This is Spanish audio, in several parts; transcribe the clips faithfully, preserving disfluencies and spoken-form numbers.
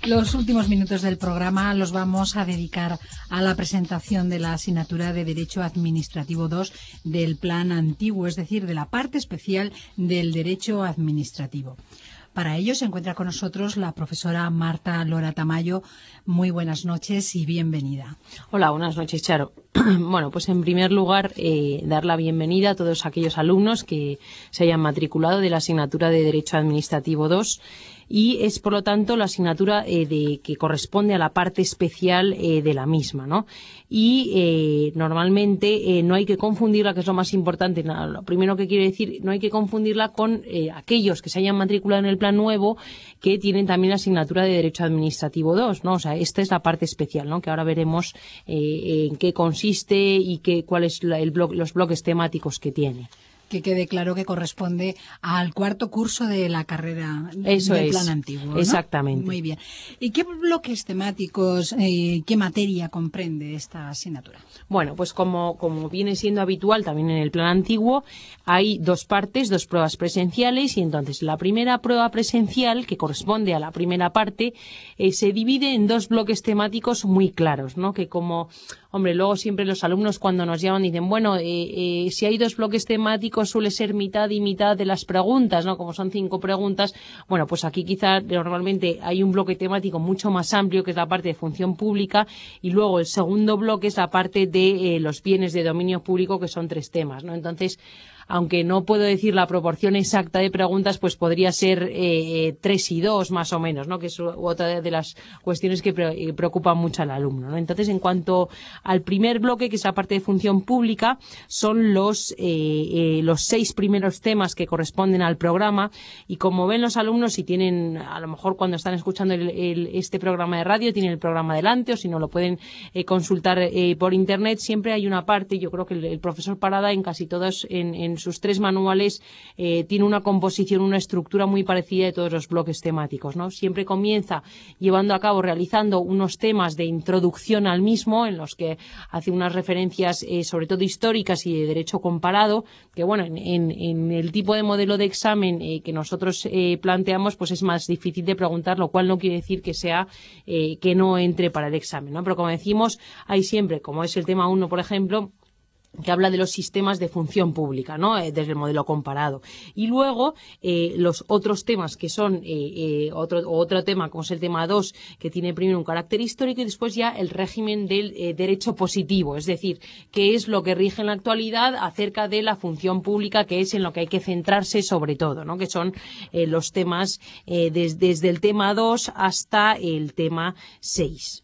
Los últimos minutos del programa los vamos a dedicar a la presentación de la asignatura de Derecho Administrativo dos del Plan Antiguo, es decir, de la parte especial del Derecho Administrativo. Para ello se encuentra con nosotros la profesora Marta Lora Tamayo. Muy buenas noches y bienvenida. Hola, buenas noches, Charo. Bueno, pues en primer lugar, eh, dar la bienvenida a todos aquellos alumnos que se hayan matriculado de la asignatura de Derecho Administrativo dos. Y es, por lo tanto, la asignatura eh, de, que corresponde a la parte especial eh, de la misma, ¿no? Y eh, normalmente eh, no hay que confundirla, que es lo más importante. No, lo primero que quiero decir, no hay que confundirla con eh, aquellos que se hayan matriculado en el plan nuevo que tienen también la asignatura de Derecho Administrativo dos, ¿no? O sea, esta es la parte especial, ¿no? Que ahora veremos eh, en qué consiste y qué, cuáles son blo los bloques temáticos que tiene. Que quede claro que corresponde al cuarto curso de la carrera Eso del es, Plan Antiguo, ¿no? Exactamente. Muy bien. ¿Y qué bloques temáticos, eh, qué materia comprende esta asignatura? Bueno, pues como, como viene siendo habitual también en el Plan Antiguo, hay dos partes, dos pruebas presenciales, y entonces la primera prueba presencial, que corresponde a la primera parte, eh, se divide en dos bloques temáticos muy claros, ¿no? Que como, hombre, luego siempre los alumnos cuando nos llaman dicen, bueno, eh, eh, si hay dos bloques temáticos suele ser mitad y mitad de las preguntas, ¿no? Como son cinco preguntas, bueno, pues aquí quizá normalmente hay un bloque temático mucho más amplio, que es la parte de función pública, y luego el segundo bloque es la parte de eh, los bienes de dominio público, que son tres temas, ¿no? Entonces, aunque no puedo decir la proporción exacta de preguntas, pues podría ser eh, tres y dos más o menos, ¿no? Que es otra de las cuestiones que pre preocupan mucho al alumno, ¿no? Entonces, en cuanto al primer bloque, que es la parte de función pública, son los eh, eh, los seis primeros temas que corresponden al programa, y como ven los alumnos, si tienen, a lo mejor cuando están escuchando el, el, este programa de radio, tienen el programa delante, o si no lo pueden eh, consultar eh, por internet, siempre hay una parte, yo creo que el, el profesor Parada en casi todos, en, en sus tres manuales, eh, tiene una composición, una estructura muy parecida de todos los bloques temáticos, ¿no? Siempre comienza llevando a cabo, realizando unos temas de introducción al mismo, en los que hace unas referencias eh, sobre todo históricas y de derecho comparado, que bueno, en, en, en el tipo de modelo de examen eh, que nosotros eh, planteamos, pues es más difícil de preguntar, lo cual no quiere decir que sea eh, que no entre para el examen, ¿no? Pero como decimos, hay siempre, como es el tema uno, por ejemplo, que habla de los sistemas de función pública, ¿no? Eh, desde el modelo comparado. Y luego, eh, los otros temas que son, eh, eh, otro, otro tema, como es el tema dos, que tiene primero un carácter histórico, y después ya el régimen del eh, derecho positivo, es decir, qué es lo que rige en la actualidad acerca de la función pública, que es en lo que hay que centrarse sobre todo, ¿no? Que son eh, los temas eh, des, desde el tema dos hasta el tema seis.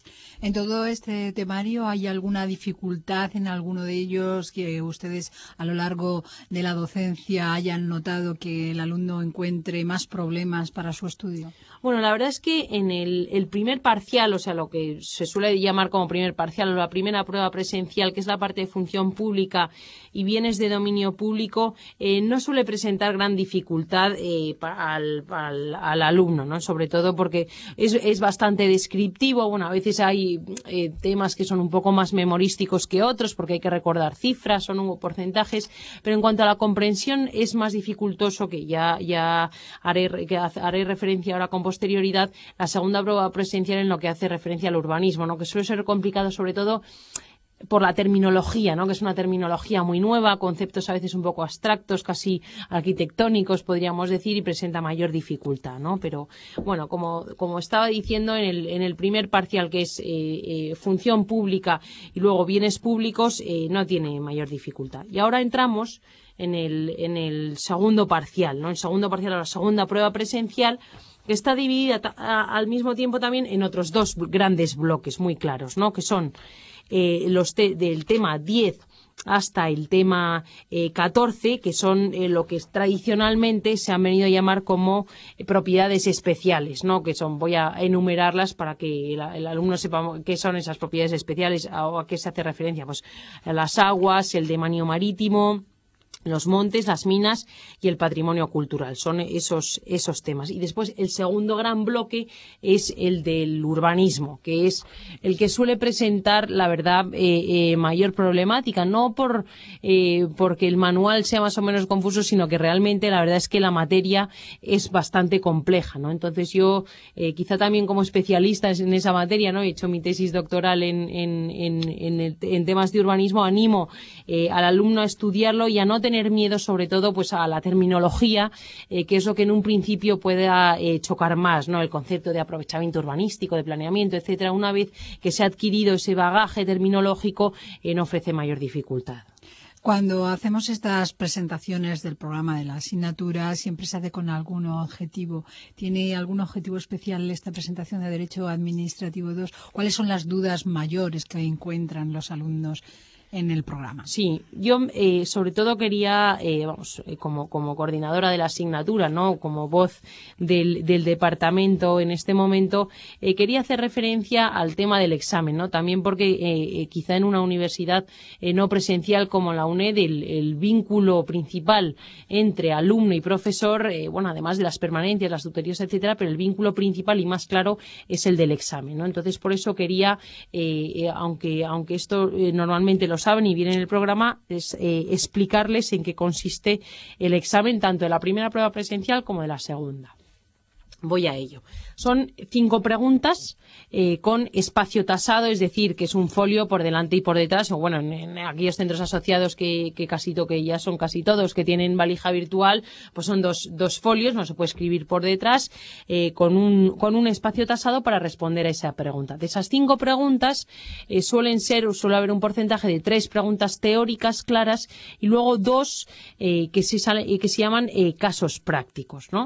En todo este temario, ¿hay alguna dificultad en alguno de ellos que ustedes a lo largo de la docencia hayan notado que el alumno encuentre más problemas para su estudio? Bueno, la verdad es que en el, el primer parcial, o sea, lo que se suele llamar como primer parcial, o la primera prueba presencial, que es la parte de función pública y bienes de dominio público, eh, no suele presentar gran dificultad eh, para al, al, al alumno, ¿no? Sobre todo porque es, es bastante descriptivo. Bueno, a veces hay eh, temas que son un poco más memorísticos que otros, porque hay que recordar cifras, son porcentajes, pero en cuanto a la comprensión es más dificultoso, que ya, ya haré, que haré referencia ahora con posterioridad, la segunda prueba presencial, en lo que hace referencia al urbanismo, ¿no? Que suele ser complicado sobre todo por la terminología, ¿no? Que es una terminología muy nueva, conceptos a veces un poco abstractos, casi arquitectónicos, podríamos decir, y presenta mayor dificultad, ¿no? Pero, bueno, como, como estaba diciendo, en el, en el primer parcial, que es eh, eh, función pública y luego bienes públicos, eh, no tiene mayor dificultad. Y ahora entramos en el, en el segundo parcial, ¿no? El segundo parcial, la segunda prueba presencial, que está dividida al mismo tiempo también en otros dos grandes bloques muy claros, ¿no? Que son eh, los te del tema diez hasta el tema eh, catorce, que son eh, lo que tradicionalmente se han venido a llamar como eh, propiedades especiales, ¿no? Que son, voy a enumerarlas para que el, el alumno sepa qué son esas propiedades especiales o a qué se hace referencia. Pues las aguas, el dominio marítimo, los montes, las minas y el patrimonio cultural. Son esos, esos temas. Y después el segundo gran bloque es el del urbanismo, que es el que suele presentar, la verdad, eh, eh, mayor problemática. No por eh, porque el manual sea más o menos confuso, sino que realmente la verdad es que la materia es bastante compleja, ¿no? Entonces yo, eh, quizá también como especialista en esa materia, ¿no? He hecho mi tesis doctoral en, en, en, en, el, en temas de urbanismo, animo eh, al alumno a estudiarlo y a no tener tener miedo sobre todo pues a la terminología, eh, que es lo que en un principio pueda eh, chocar más, ¿no? El concepto de aprovechamiento urbanístico, de planeamiento, etcétera. Una vez que se ha adquirido ese bagaje terminológico, eh, no ofrece mayor dificultad. Cuando hacemos estas presentaciones del programa de la asignatura, siempre se hace con algún objetivo. ¿Tiene algún objetivo especial esta presentación de Derecho Administrativo dos? ¿Cuáles son las dudas mayores que encuentran los alumnos en el programa? Sí, yo eh, sobre todo quería, eh, vamos, eh, como, como coordinadora de la asignatura, ¿no? Como voz del, del departamento en este momento, eh, quería hacer referencia al tema del examen, ¿no? También porque eh, eh, quizá en una universidad eh, no presencial como la UNED, el, el vínculo principal entre alumno y profesor, eh, bueno, además de las permanencias, las tutorías, etcétera, pero el vínculo principal y más claro es el del examen, ¿no? Entonces, por eso quería, eh, eh, aunque, aunque esto eh, normalmente los saben y vienen en el programa, es eh, explicarles en qué consiste el examen tanto de la primera prueba presencial como de la segunda. Voy a ello. Son cinco preguntas eh, con espacio tasado, es decir, que es un folio por delante y por detrás, o bueno, en, en aquellos centros asociados que, que casi to, que ya son casi todos, que tienen valija virtual, pues son dos, dos folios, no se puede escribir por detrás, eh, con un, con un espacio tasado para responder a esa pregunta. De esas cinco preguntas, eh, suelen ser, suele haber un porcentaje de tres preguntas teóricas claras y luego dos eh, que se sale, eh, que se llaman eh, casos prácticos, ¿no?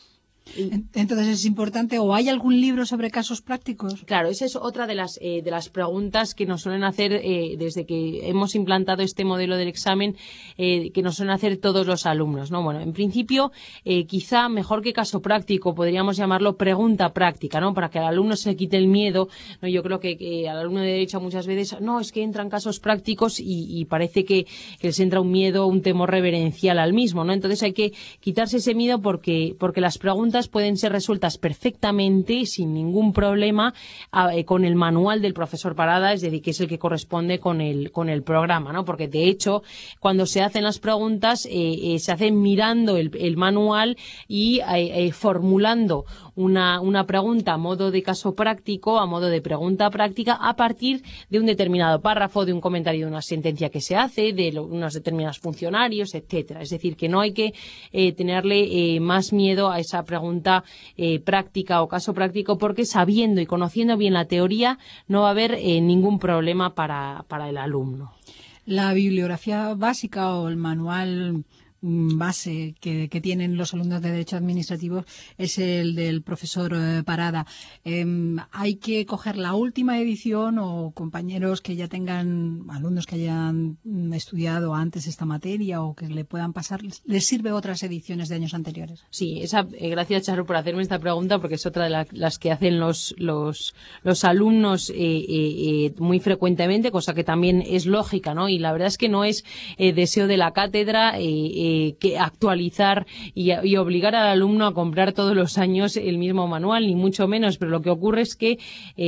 Entonces es importante, ¿o hay algún libro sobre casos prácticos? Claro, esa es otra de las eh, de las preguntas que nos suelen hacer eh, desde que hemos implantado este modelo del examen, eh, que nos suelen hacer todos los alumnos, ¿no? Bueno, en principio, eh, quizá mejor que caso práctico, podríamos llamarlo pregunta práctica, ¿no? Para que al alumno se le quite el miedo, ¿no? Yo creo que, que al alumno de Derecho muchas veces, no, es que entran casos prácticos y, y parece que, que les entra un miedo, un temor reverencial al mismo, ¿no? Entonces hay que quitarse ese miedo porque, porque las preguntas pueden ser resueltas perfectamente, sin ningún problema, a, eh, con el manual del profesor Parada, es decir, que es el que corresponde con el, con el programa, ¿no? Porque, de hecho, cuando se hacen las preguntas, eh, eh, se hacen mirando el, el manual y eh, eh, formulando una, una pregunta a modo de caso práctico, a modo de pregunta práctica, a partir de un determinado párrafo, de un comentario de una sentencia que se hace, de lo, unos determinados funcionarios, etcétera. Es decir, que no hay que eh, tenerle eh, más miedo a esa pregunta eh, práctica o caso práctico, porque sabiendo y conociendo bien la teoría no va a haber eh, ningún problema para, para el alumno. La bibliografía básica o el manual base que, que tienen los alumnos de Derecho Administrativo es el del profesor eh, Parada. Eh, ¿Hay que coger la última edición o compañeros que ya tengan, alumnos que hayan estudiado antes esta materia o que le puedan pasar, les sirve otras ediciones de años anteriores? Sí, esa, eh, gracias, Charo, por hacerme esta pregunta, porque es otra de la, las que hacen los, los, los alumnos eh, eh, eh, muy frecuentemente, cosa que también es lógica, ¿no? Y la verdad es que no es eh, deseo de la cátedra eh, eh, que actualizar y, y obligar al alumno a comprar todos los años el mismo manual, ni mucho menos, pero lo que ocurre es que eh,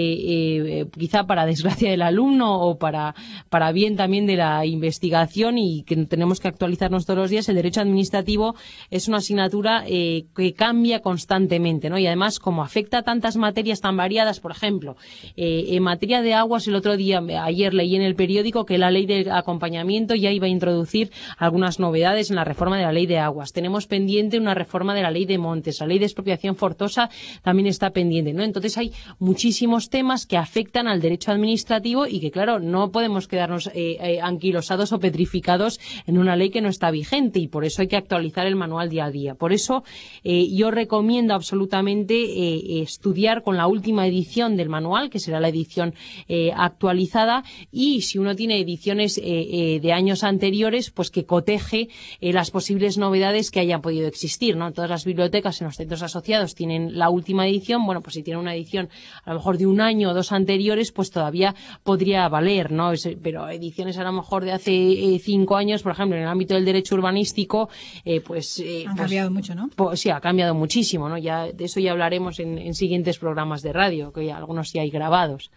eh, quizá para desgracia del alumno o para, para bien también de la investigación, y que tenemos que actualizarnos todos los días, el derecho administrativo es una asignatura eh, que cambia constantemente, ¿no? Y además, como afecta a tantas materias tan variadas, por ejemplo, eh, en materia de aguas, el otro día, ayer leí en el periódico que la ley de acompañamiento ya iba a introducir algunas novedades en la reforma de la ley de aguas. Tenemos pendiente una reforma de la ley de montes, la ley de expropiación forzosa también está pendiente, ¿no? Entonces hay muchísimos temas que afectan al derecho administrativo y que, claro, no podemos quedarnos eh, eh, anquilosados o petrificados en una ley que no está vigente, y por eso hay que actualizar el manual día a día. Por eso eh, yo recomiendo absolutamente eh, estudiar con la última edición del manual, que será la edición eh, actualizada, y si uno tiene ediciones eh, eh, de años anteriores, pues que coteje el las posibles novedades que hayan podido existir, ¿no? Todas las bibliotecas en los centros asociados tienen la última edición. Bueno, pues si tienen una edición a lo mejor de un año o dos anteriores, pues todavía podría valer, ¿no? Es, pero ediciones a lo mejor de hace eh, cinco años, por ejemplo, en el ámbito del derecho urbanístico, eh, pues... Eh, Han pues, cambiado mucho, ¿no? Pues, sí, ha cambiado muchísimo, ¿no? Ya, de eso ya hablaremos en, en siguientes programas de radio, que ya, algunos ya hay grabados.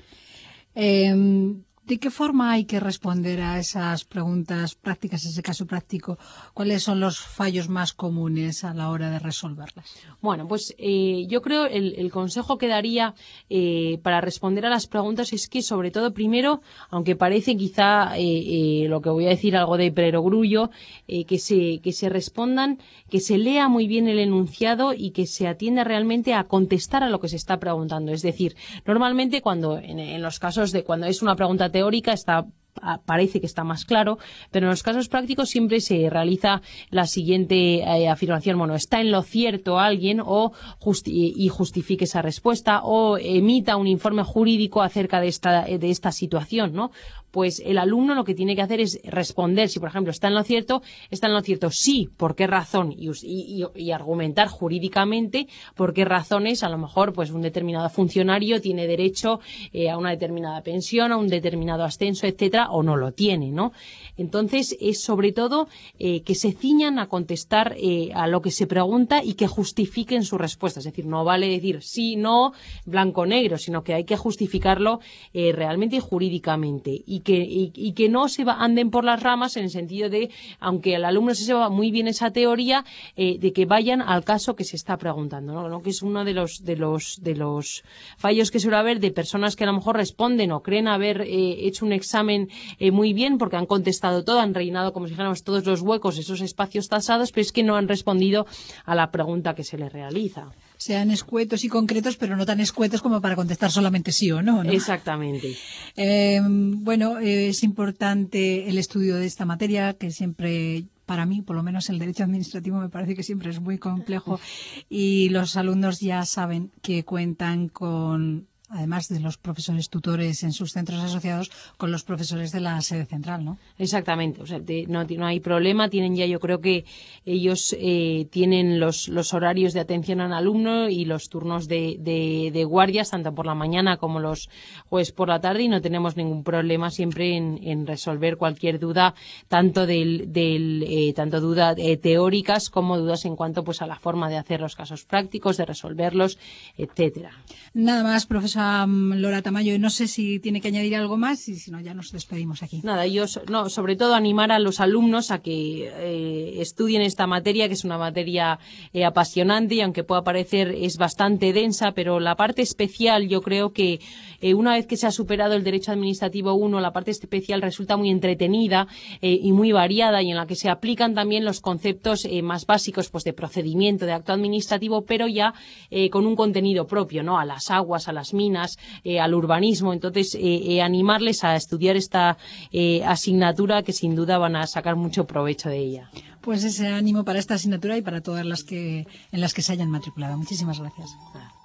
Eh, ¿De qué forma hay que responder a esas preguntas prácticas, ese caso práctico? ¿Cuáles son los fallos más comunes a la hora de resolverlas? Bueno, pues eh, yo creo el, el consejo que daría eh, para responder a las preguntas es que, sobre todo, primero, aunque parece quizá eh, eh, lo que voy a decir algo de perogrullo, eh, que se que se respondan, que se lea muy bien el enunciado y que se atienda realmente a contestar a lo que se está preguntando. Es decir, normalmente cuando en, en los casos de cuando es una pregunta teórica está parece que está más claro, pero en los casos prácticos siempre se realiza la siguiente eh, afirmación: bueno, está en lo cierto alguien, o justi y justifique esa respuesta, o emita un informe jurídico acerca de esta de esta situación, ¿no? Pues el alumno lo que tiene que hacer es responder. Si, por ejemplo, está en lo cierto, está en lo cierto sí, ¿por qué razón? Y, y, y argumentar jurídicamente por qué razones, a lo mejor, pues un determinado funcionario tiene derecho eh, a una determinada pensión, a un determinado ascenso, etcétera, o no lo tiene, ¿no? Entonces, es sobre todo eh, que se ciñan a contestar eh, a lo que se pregunta y que justifiquen su respuesta. Es decir, no vale decir sí, no, blanco, negro, sino que hay que justificarlo eh, realmente y jurídicamente. Y que, y, y que no se va, anden por las ramas, en el sentido de, aunque el alumno se sepa muy bien esa teoría, eh, de que vayan al caso que se está preguntando, ¿no? ¿no? Que es uno de los, de los, de los fallos que suele haber de personas que a lo mejor responden o creen haber eh, hecho un examen eh, muy bien porque han contestado todo, han rellenado, como si dijéramos, todos los huecos, esos espacios tasados, pero es que no han respondido a la pregunta que se les realiza. Sean escuetos y concretos, pero no tan escuetos como para contestar solamente sí o no, ¿no? Exactamente. Eh, bueno, eh, es importante el estudio de esta materia, que siempre, para mí, por lo menos el derecho administrativo, me parece que siempre es muy complejo, y los alumnos ya saben que cuentan con, además de los profesores tutores en sus centros asociados, con los profesores de la sede central, ¿no? Exactamente, o sea, de, no, no hay problema. Tienen ya, yo creo que ellos eh, tienen los, los horarios de atención al alumno y los turnos de, de, de guardias, tanto por la mañana como los jueves por la tarde, y no tenemos ningún problema siempre en, en resolver cualquier duda, tanto del, del eh, tanto dudas eh, teóricas como dudas en cuanto pues a la forma de hacer los casos prácticos, de resolverlos, etcétera. Nada más, profesora Lola Tamayo, no sé si tiene que añadir algo más, y si no, ya nos despedimos aquí. Nada, yo no, sobre todo animar a los alumnos a que eh, estudien esta materia, que es una materia eh, apasionante, y aunque pueda parecer es bastante densa, pero la parte especial, yo creo que eh, una vez que se ha superado el derecho administrativo uno, la parte especial resulta muy entretenida eh, y muy variada, y en la que se aplican también los conceptos eh, más básicos, pues de procedimiento, de acto administrativo, pero ya eh, con un contenido propio, ¿no? A las aguas, a las minas, eh, al urbanismo. Entonces, eh, eh, animarles a estudiar esta eh, asignatura, que sin duda van a sacar mucho provecho de ella. Pues ese ánimo para esta asignatura y para todas las que en las que se hayan matriculado. Muchísimas gracias. Ah.